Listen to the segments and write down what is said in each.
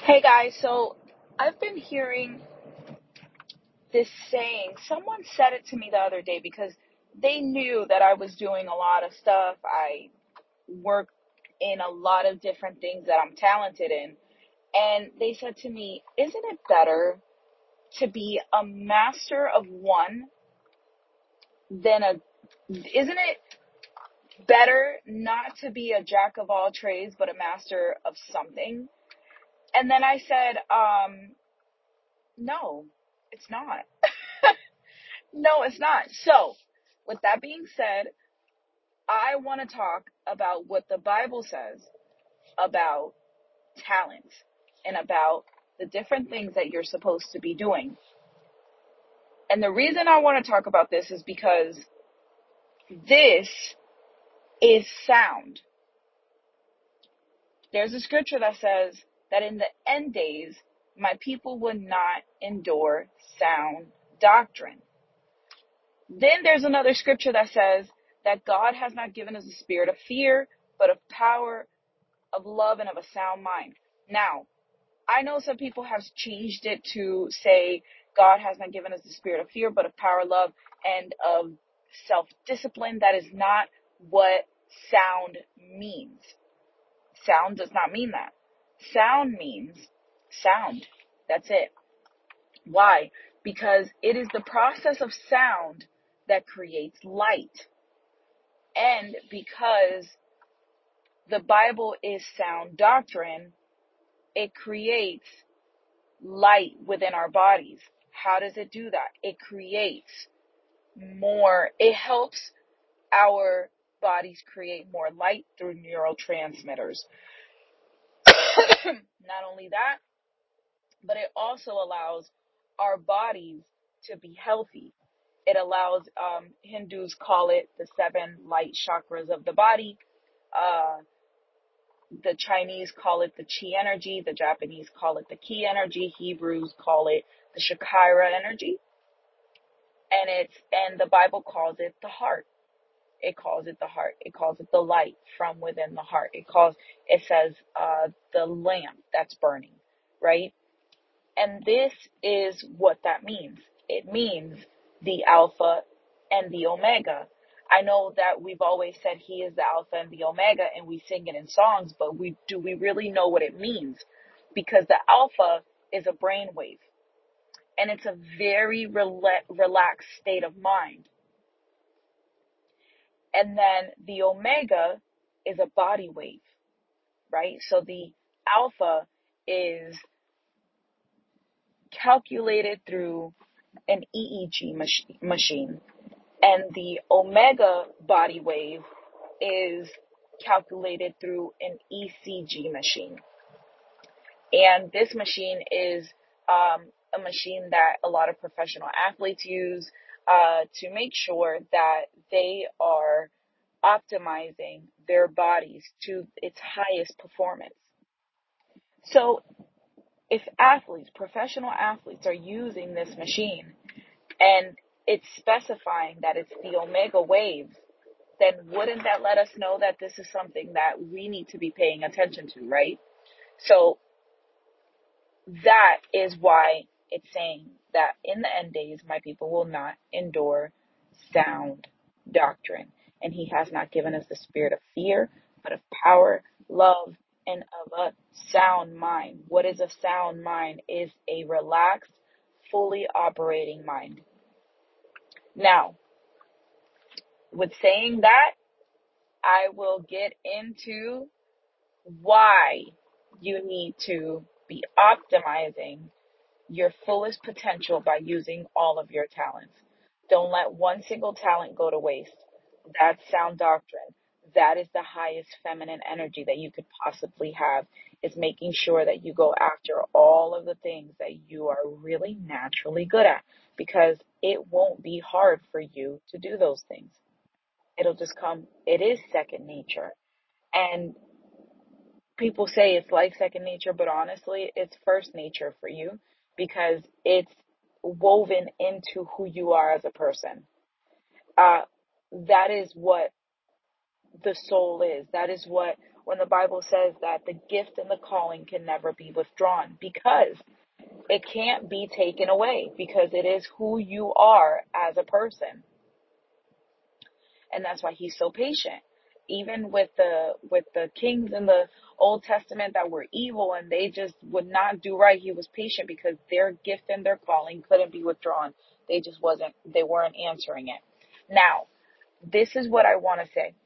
Hey guys, so I've been hearing this saying. Someone said it to me the other day because they knew that I was doing a lot of stuff. I work in a lot of different things that I'm talented in. And they said to me, isn't it better to be a master of one isn't it better not to be a jack of all trades, but a master of something? And then I said, no, it's not. No, it's not. So, with that being said, I want to talk about what the Bible says about talent and about the different things that you're supposed to be doing. And the reason I want to talk about this is because this is sound. There's a scripture that says that in the end days, my people would not endure sound doctrine. Then there's another scripture that says that God has not given us a spirit of fear, but of power, of love, and of a sound mind. Now, I know some people have changed it to say God has not given us the spirit of fear, but of power, love, and of self-discipline. That is not what sound means. Sound does not mean that. Sound means sound. That's it. Why? Because it is the process of sound that creates light. And because the Bible is sound doctrine, it creates light within our bodies. How does it do that? It helps our bodies create more light through neurotransmitters. Not only that, but it also allows our bodies to be healthy. It allows, Hindus call it the 7 light chakras of the body. The Chinese call it the chi energy. The Japanese call it the ki energy. Hebrews call it the Shakira energy. And the Bible calls it the heart. It calls it the heart. It calls it the light from within the heart. It says, the lamp that's burning, right? And this is what that means. It means the Alpha and the Omega. I know that we've always said he is the Alpha and the Omega, and we sing it in songs, but do we really know what it means? Because the Alpha is a brainwave, and it's a very relaxed state of mind. And then the Omega is a body wave, right? So the Alpha is calculated through an EEG machine, and the Omega body wave is calculated through an ECG machine. And this machine is a machine that a lot of professional athletes use to make sure that they are optimizing their bodies to its highest performance. So if professional athletes are using this machine and it's specifying that it's the Omega wave, then wouldn't that let us know that this is something that we need to be paying attention to, right? So that is why it's saying that in the end days, my people will not endure sound doctrine. And he has not given us the spirit of fear, but of power, love, and of a sound mind. What is a sound mind? Is a relaxed, fully operating mind. Now, with saying that, I will get into why you need to be optimizing your fullest potential by using all of your talents. Don't let one single talent go to waste. That's sound doctrine. That is the highest feminine energy that you could possibly have, is making sure that you go after all of the things that you are really naturally good at, because it won't be hard for you to do those things. It'll just come. It is second nature. And people say it's like second nature, but honestly, it's first nature for you because it's woven into who you are as a person. That is what the soul is. That is what when the Bible says that the gift and the calling can never be withdrawn, because it can't be taken away, because it is who you are as a person. And that's why he's so patient. Even with the kings in the Old Testament that were evil and they just would not do right, he was patient because their gift and their calling couldn't be withdrawn. They weren't answering it. Now, this is what I want to say.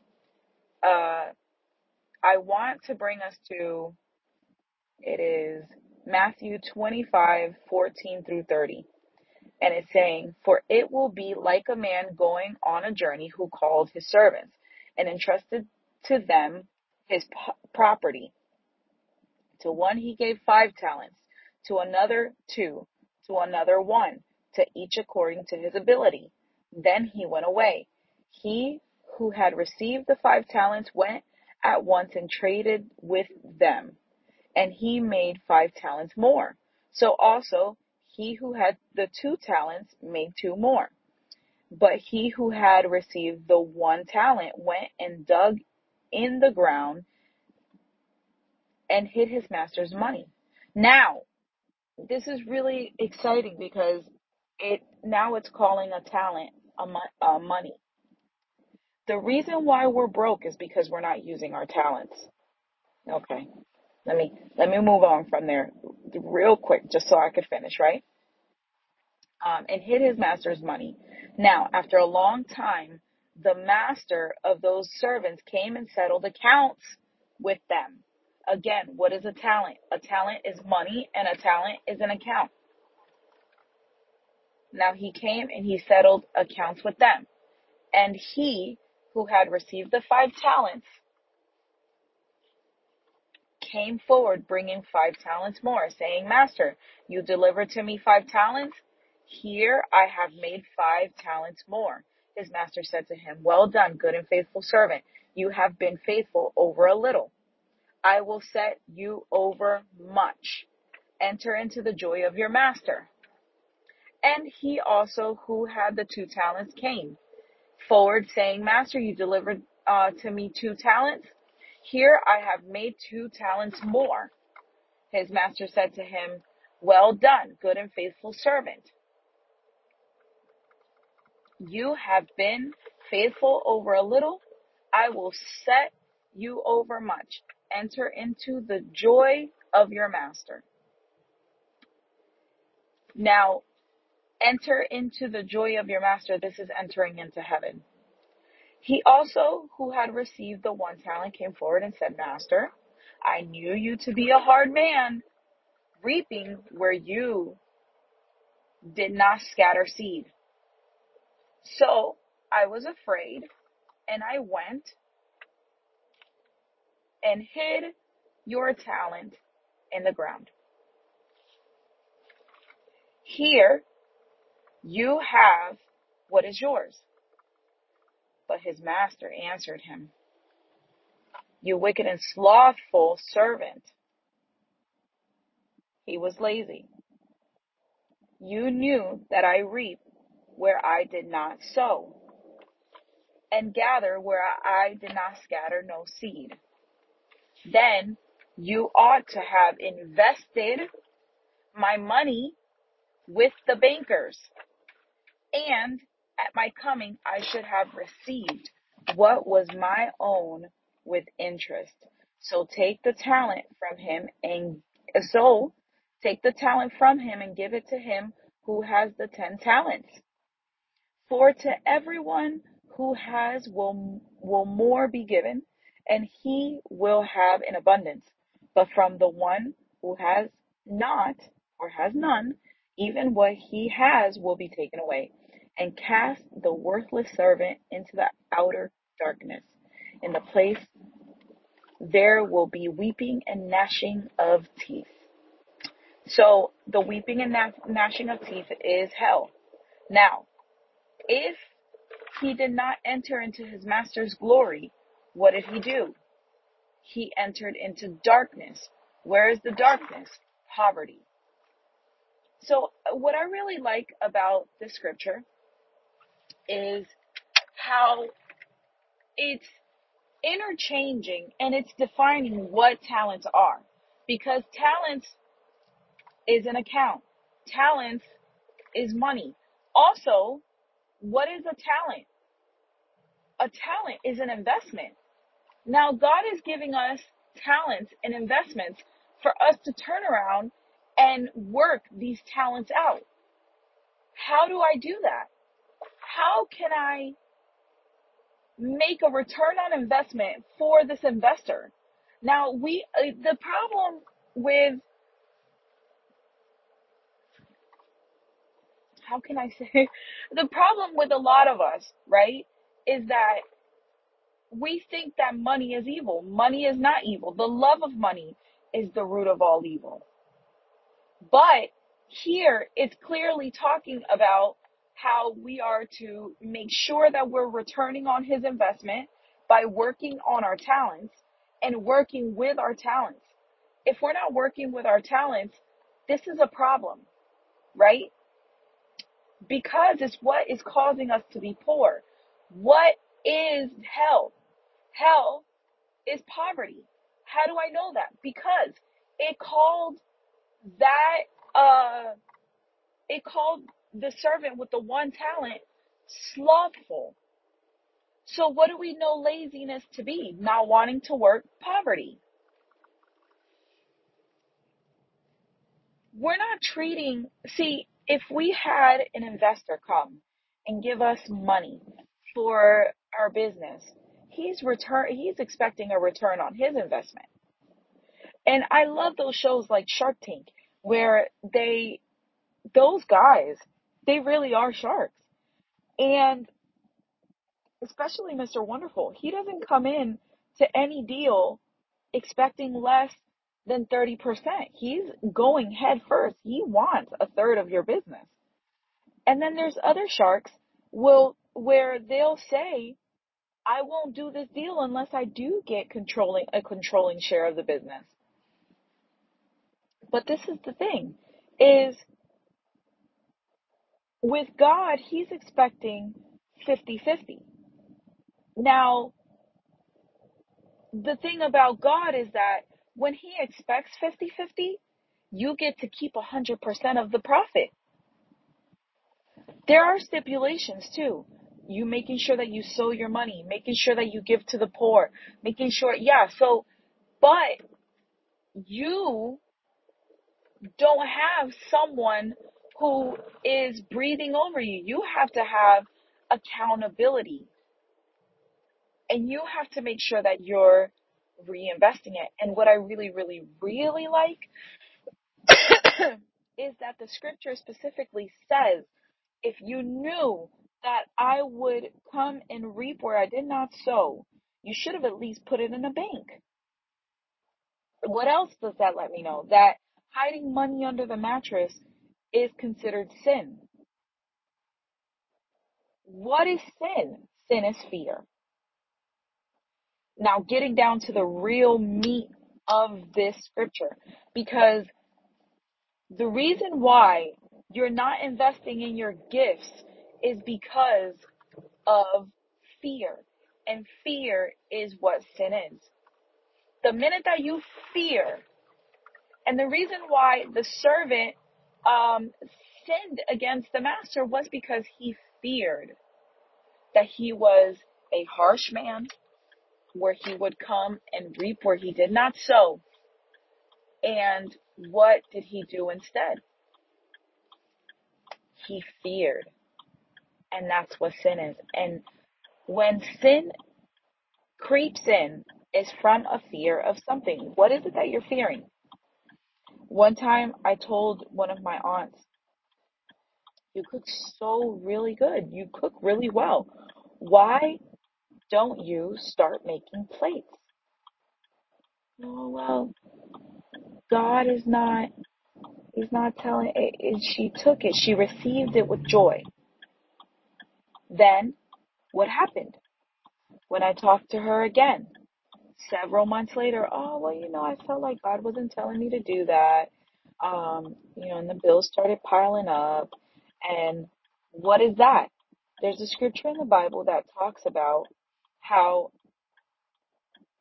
I want to bring us to, it is Matthew 25:14-30. And it's saying, "For it will be like a man going on a journey who called his servants and entrusted to them his property. To one he gave 5 talents, to another 2, to another 1, to each according to his ability. Then he went away. He who had received the 5 talents went at once and traded with them, and he made 5 talents more. So also he who had the 2 talents made 2 more. But he who had received the 1 talent went and dug in the ground and hid his master's money." Now, this is really exciting because it's calling a talent money. The reason why we're broke is because we're not using our talents. Okay. Let me move on from there real quick, just so I could finish, right? And hid his master's money. Now, after a long time, the master of those servants came and settled accounts with them. Again, what is a talent? A talent is money, and a talent is an account. Now he came and he settled accounts with them. And he who had received the 5 talents came forward bringing 5 talents more, saying, "Master, you delivered to me 5 talents. Here I have made 5 talents more." His master said to him, "Well done, good and faithful servant. You have been faithful over a little. I will set you over much. Enter into the joy of your master." And he also who had the 2 talents came forward, saying, "Master, you delivered to me 2 talents. Here I have made 2 talents more." His master said to him, "Well done, good and faithful servant. You have been faithful over a little. I will set you over much. Enter into the joy of your master." Now, enter into the joy of your master. This is entering into heaven. He also, who had received the 1 talent, came forward and said, "Master, I knew you to be a hard man, reaping where you did not scatter seed. So I was afraid, and I went and hid your talent in the ground. Here you have what is yours." But his master answered him, "You wicked and slothful servant." He was lazy. "You knew that I reap where I did not sow, and gather where I did not scatter no seed. Then you ought to have invested my money with the bankers, and at my coming I should have received what was my own with interest. So take the talent from him and give it to him who has the 10 talents. For to everyone who has will more be given, and he will have in abundance. But from the one who has not or has none, even what he has will be taken away. And cast the worthless servant into the outer darkness. In the place there will be weeping and gnashing of teeth." So the weeping and gnashing of teeth is hell. Now, if he did not enter into his master's glory, what did he do? He entered into darkness. Where is the darkness? Poverty. So what I really like about this scripture is how it's interchanging, and it's defining what talents are. Because talents is an account. Talents is money. Also, what is a talent? A talent is an investment. Now, God is giving us talents and investments for us to turn around and work these talents out. How do I do that? How can I make a return on investment for this investor? Now, the problem with, how can I say, the problem with a lot of us, right, is that we think that money is evil. Money is not evil. The love of money is the root of all evil. But here it's clearly talking about how we are to make sure that we're returning on his investment by working on our talents and working with our talents. If we're not working with our talents, this is a problem, right? Because it's what is causing us to be poor. What is hell? Hell is poverty. How do I know that? Because it called that it called the servant with the one talent slothful. So what do we know laziness to be? Not wanting to work, poverty. We're not if we had an investor come and give us money for our business, he's expecting a return on his investment. And I love those shows like Shark Tank, where those guys, they really are sharks. And especially Mr. Wonderful, he doesn't come in to any deal expecting less than 30%. He's going head first. He wants a third of your business. And then there's other sharks where they'll say, I won't do this deal unless I do get a controlling share of the business. But this is the thing, is with God, he's expecting 50-50. Now, the thing about God is that when he expects 50-50, you get to keep 100% of the profit. There are stipulations too. You making sure that you sow your money, making sure that you give to the poor, making sure, but you don't have someone who is breathing over you. You have to have accountability. And you have to make sure that you're reinvesting it. And what I really, really, really like is that the scripture specifically says, if you knew that I would come and reap where I did not sow, you should have at least put it in a bank. What else does that let me know? That hiding money under the mattress is considered sin. What is sin? Sin is fear. Now, getting down to the real meat of this scripture, because the reason why you're not investing in your gifts is because of fear. And fear is what sin is. The minute that you fear, and the reason why the servant sinned against the master was because he feared that he was a harsh man, where he would come and reap where he did not sow. And what did he do instead? He feared. And that's what sin is. And when sin creeps in, is from a fear of something. What is it that you're fearing? One time I told one of my aunts, you cook so really good. You cook really well. Why don't you start making plates? Oh, well, God is not, he's not telling it. She took it. She received it with joy. Then what happened? When I talked to her again, several months later, oh, well, I felt like God wasn't telling me to do that. And the bills started piling up. And what is that? There's a scripture in the Bible that talks about how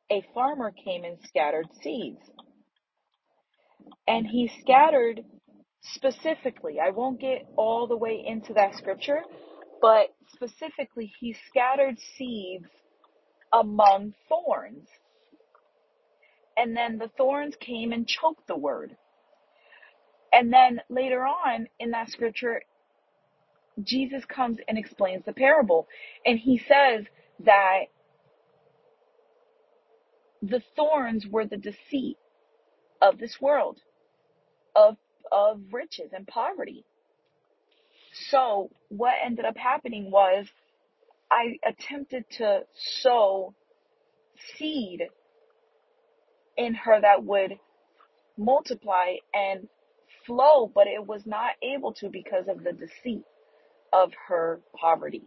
a farmer came and scattered seeds. And he scattered specifically, I won't get all the way into that scripture, but specifically, he scattered seeds among thorns. And then the thorns came and choked the word. And then later on in that scripture, Jesus comes and explains the parable. And he says that the thorns were the deceit of this world, of riches and poverty. So what ended up happening was I attempted to sow seed in her that would multiply and flow, but it was not able to because of the deceit of her poverty,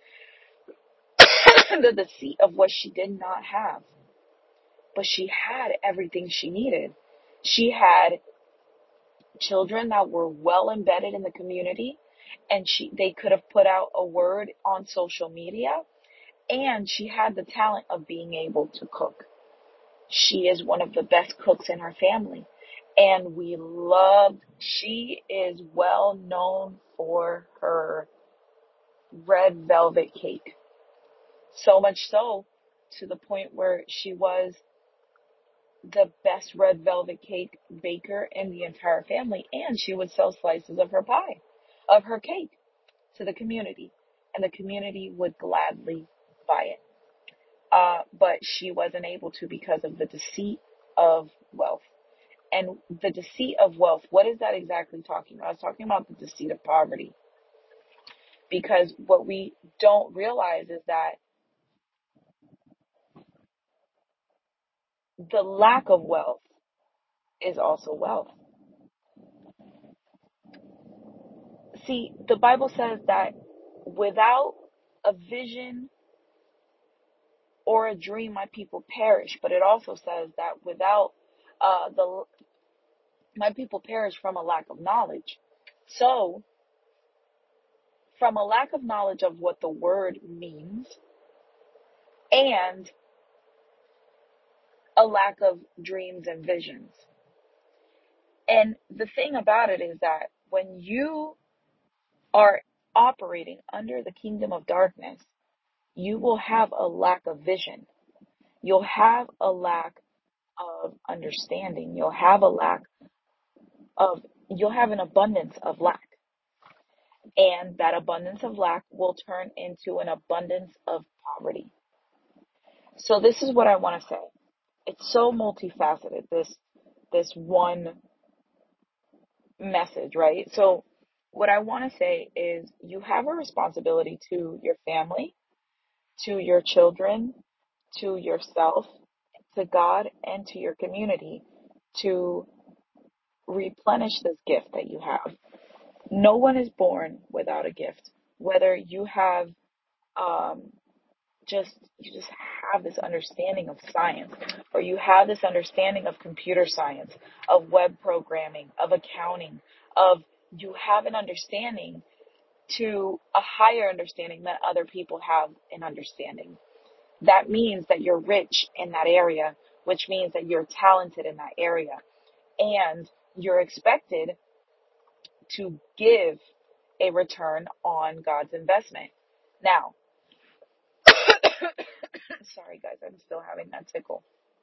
the deceit of what she did not have. But she had everything she needed. She had children that were well embedded in the community, and they could have put out a word on social media, and she had the talent of being able to cook. She is one of the best cooks in her family, and she is well known for her red velvet cake. So much so to the point where she was the best red velvet cake baker in the entire family, and she would sell slices of her cake to the community, and the community would gladly buy it. But she wasn't able to because of the deceit of wealth. And the deceit of wealth, what is that exactly talking about? I was talking about the deceit of poverty. Because what we don't realize is that the lack of wealth is also wealth. See, the Bible says that without a vision or a dream, my people perish. But it also says that without my people perish from a lack of knowledge. So, from a lack of knowledge of what the word means and a lack of dreams and visions. And the thing about it is that when you are operating under the kingdom of darkness, you will have a lack of vision. You'll have a lack of understanding. You'll have an abundance of lack. And that abundance of lack will turn into an abundance of poverty. So this is what I want to say. It's so multifaceted, this one message, right? So what I want to say is you have a responsibility to your family, to your children, to yourself, to God, and to your community to replenish this gift that you have. No one is born without a gift. Whether you have you just have this understanding of science, or you have this understanding of computer science, of web programming, of accounting, you have an understanding to a higher understanding that other people have an understanding. That means that you're rich in that area, which means that you're talented in that area, and you're expected to give a return on God's investment. Now, sorry guys, I'm still having that tickle.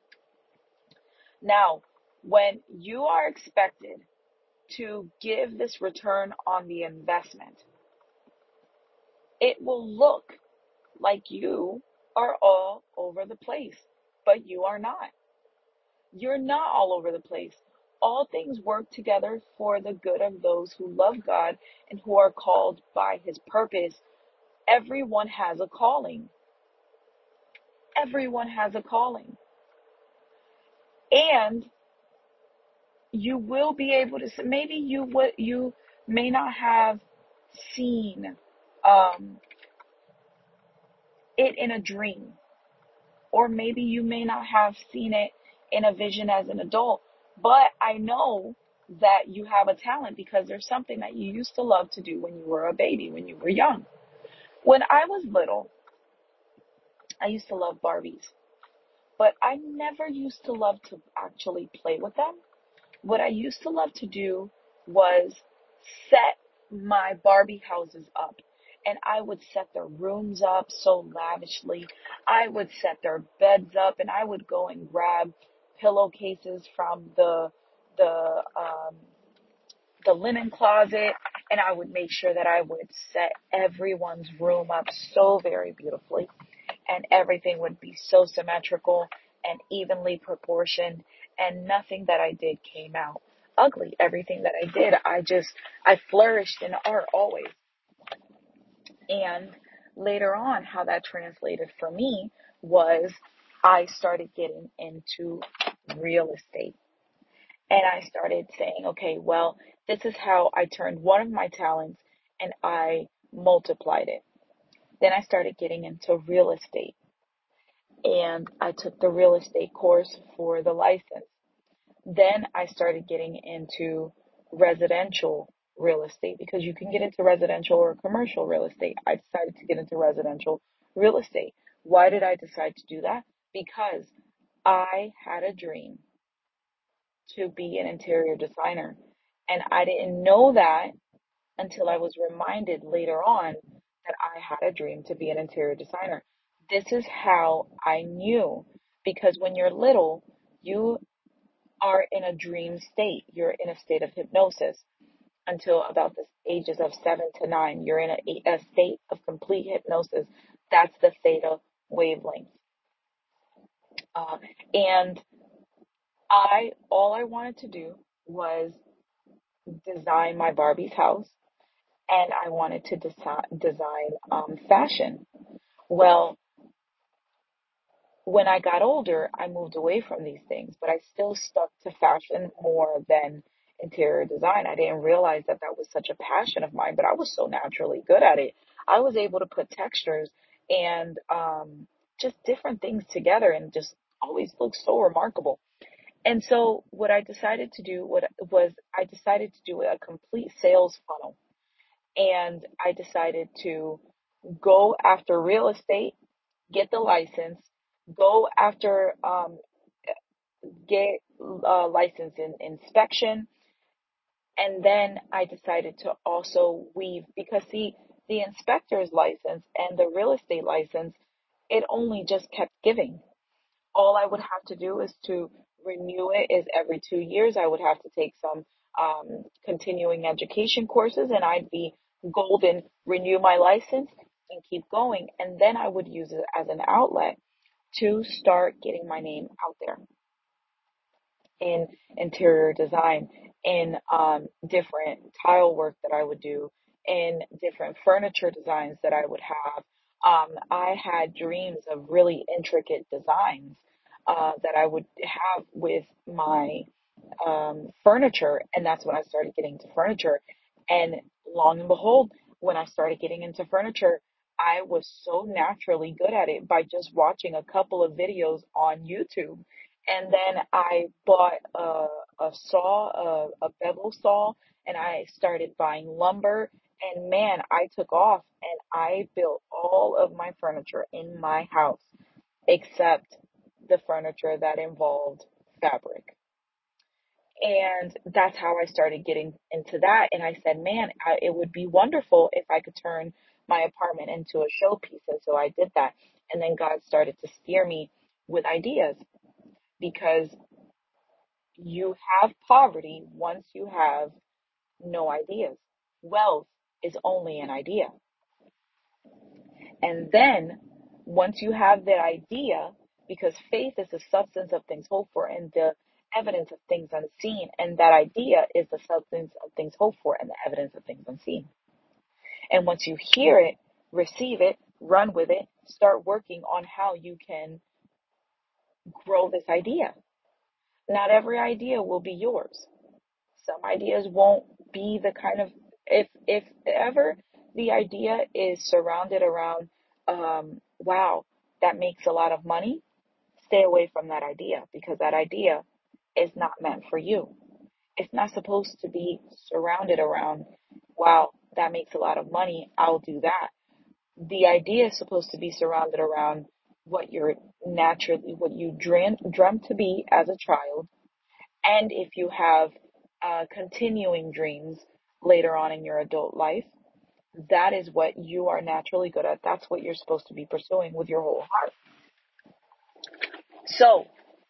Now, when you are expected to give this return on the investment, it will look like you are all over the place, but you are not. You're not all over the place. All things work together for the good of those who love God and who are called by his purpose. Everyone has a calling. Everyone has a calling. And you will be able to, maybe you may not have seen it in a dream, or maybe you may not have seen it in a vision as an adult, but I know that you have a talent because there's something that you used to love to do when you were a baby, when you were young. When I was little, I used to love Barbies. but I never used to love to actually play with them. What I used to love to do was set my Barbie houses up. And I would set their rooms up so lavishly. I would set their beds up, and I would go and grab pillowcases from the um the linen closet, and I would make sure that I would set everyone's room up so very beautifully, and everything would be so symmetrical and evenly proportioned, and nothing that I did came out ugly. Everything that I did, I flourished in art always. And later on, how that translated for me was I started getting into real estate. And I started saying, okay, well, this is how I turned one of my talents and I multiplied it. Then I started getting into real estate, and I took the real estate course for the license. Then I started getting into residential real estate, because you can get into residential or commercial real estate. I decided to get into residential real estate. Why did I decide to do that? Because I had a dream to be an interior designer. And I didn't know that until I was reminded later on that I had a dream to be an interior designer. This is how I knew, because when you're little, you are in a dream state. You're in a state of hypnosis until about the ages of 7 to 9. You're in a state of complete hypnosis. That's the theta wavelength. Uh, and all I wanted to do was design my Barbie's house, and I wanted to design fashion. Well, when I got older, I moved away from these things, but I still stuck to fashion more than interior design. I didn't realize that that was such a passion of mine, but I was so naturally good at it. I was able to put textures and just different things together and just always look so remarkable. And so what I decided to do was I decided to do a complete sales funnel, and I decided to go after real estate, get the license, go after get license in inspection, and then I decided to also weave, because the inspector's license and the real estate license, it only just kept giving. All I would have to do is to renew it is every 2 years. I would have to take some continuing education courses, and I'd be golden, renew my license and keep going. And then I would use it as an outlet to start getting my name out there in interior design, in different tile work that I would do, in different furniture designs that I would have. I had dreams of really intricate designs that I would have with my furniture, and that's when I started getting into furniture. And long and behold, when I started getting into furniture, I was so naturally good at it by just watching a couple of videos on YouTube. And then I bought a saw, a bevel saw, and I started buying lumber. And man, I took off and I built all of my furniture in my house except the furniture that involved fabric. And that's how I started getting into that. And I said, man, it would be wonderful if I could turn my apartment into a showpiece. And so I did that. And then God started to steer me with ideas, because you have poverty once you have no ideas. Wealth is only an idea. And then once you have that idea, because faith is the substance of things hoped for and the evidence of things unseen, and that idea is the substance of things hoped for and the evidence of things unseen. And once you hear it, receive it, run with it, start working on how you can grow this idea. Not every idea will be yours. Some ideas won't be the kind of, if ever the idea is surrounded around wow, that makes a lot of money, stay away from that idea, because that idea is not meant for you. It's not supposed to be surrounded around, wow, that makes a lot of money, I'll do that. The idea is supposed to be surrounded around what you're naturally what you dreamt to be as a child, and if you have continuing dreams later on in your adult life, that is what you are naturally good at. That's what you're supposed to be pursuing with your whole heart. So,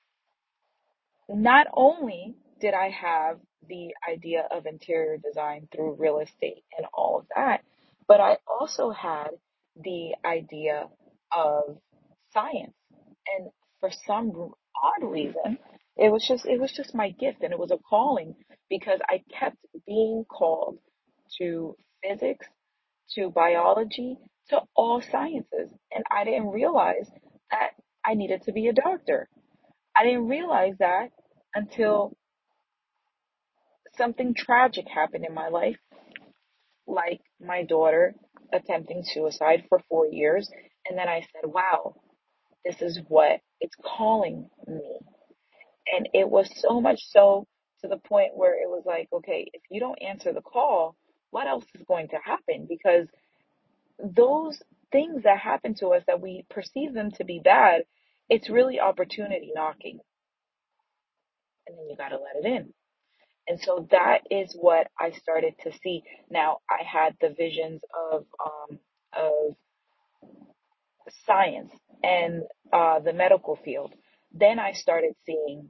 not only did I have the idea of interior design through real estate and all of that, but I also had the idea of science. And for some odd reason, it was just my gift, and it was a calling because I kept being called to physics, to biology, to all sciences. And I didn't realize that I needed to be a doctor. I didn't realize that until something tragic happened in my life, like my daughter attempting suicide for 4 years. And then I said, wow, this is what it's calling me. And it was so much so to the point where it was like, okay, if you don't answer the call, what else is going to happen? Because those things that happen to us that we perceive them to be bad, it's really opportunity knocking. And then you got to let it in. And so that is what I started to see. Now I had the visions of science and the medical field. Then I started seeing,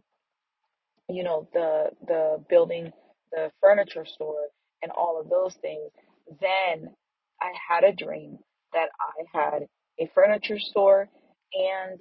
the building, the furniture store, and all of those things. Then I had a dream that I had a furniture store and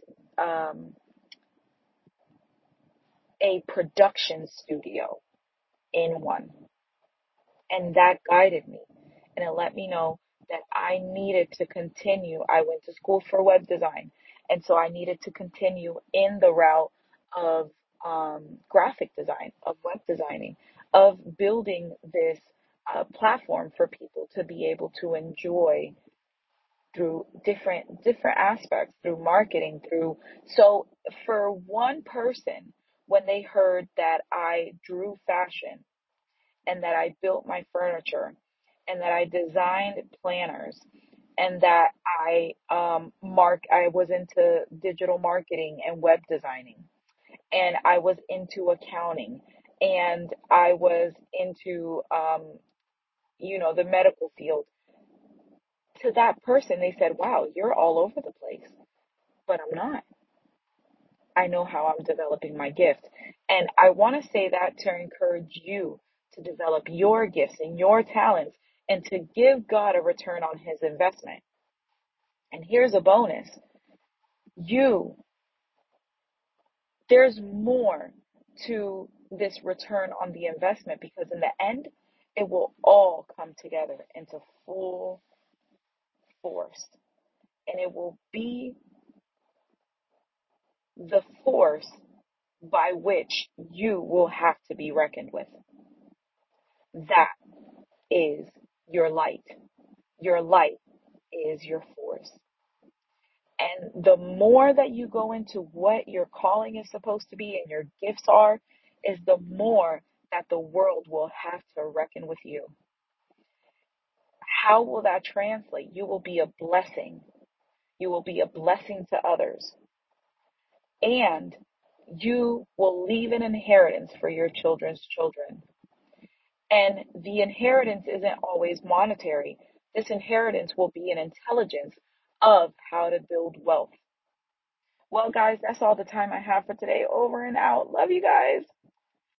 a production studio in one. And that guided me, and it let me know that I needed to continue. I went to school for web design, and so I needed to continue in the route of graphic design, of web designing, of building this platform for people to be able to enjoy through different aspects, through marketing, through so for one person, when they heard that I drew fashion and that I built my furniture and that I designed planners and that I was into digital marketing and web designing, and I was into accounting, and I was into the medical field. To that person, they said, "Wow, you're all over the place." But I'm not. I know how I'm developing my gift. And I want to say that to encourage you to develop your gifts and your talents and to give God a return on his investment. And here's a bonus. You, there's more to this return on the investment, because in the end, it will all come together into full force. And it will be the force by which you will have to be reckoned with. That is your light. Your light is your force. And the more that you go into what your calling is supposed to be and your gifts are, is the more that the world will have to reckon with you. How will that translate? You will be a blessing. You will be a blessing to others. And you will leave an inheritance for your children's children. And the inheritance isn't always monetary. This inheritance will be an intelligence of how to build wealth. Well, guys, that's all the time I have for today. Over and out. Love you guys.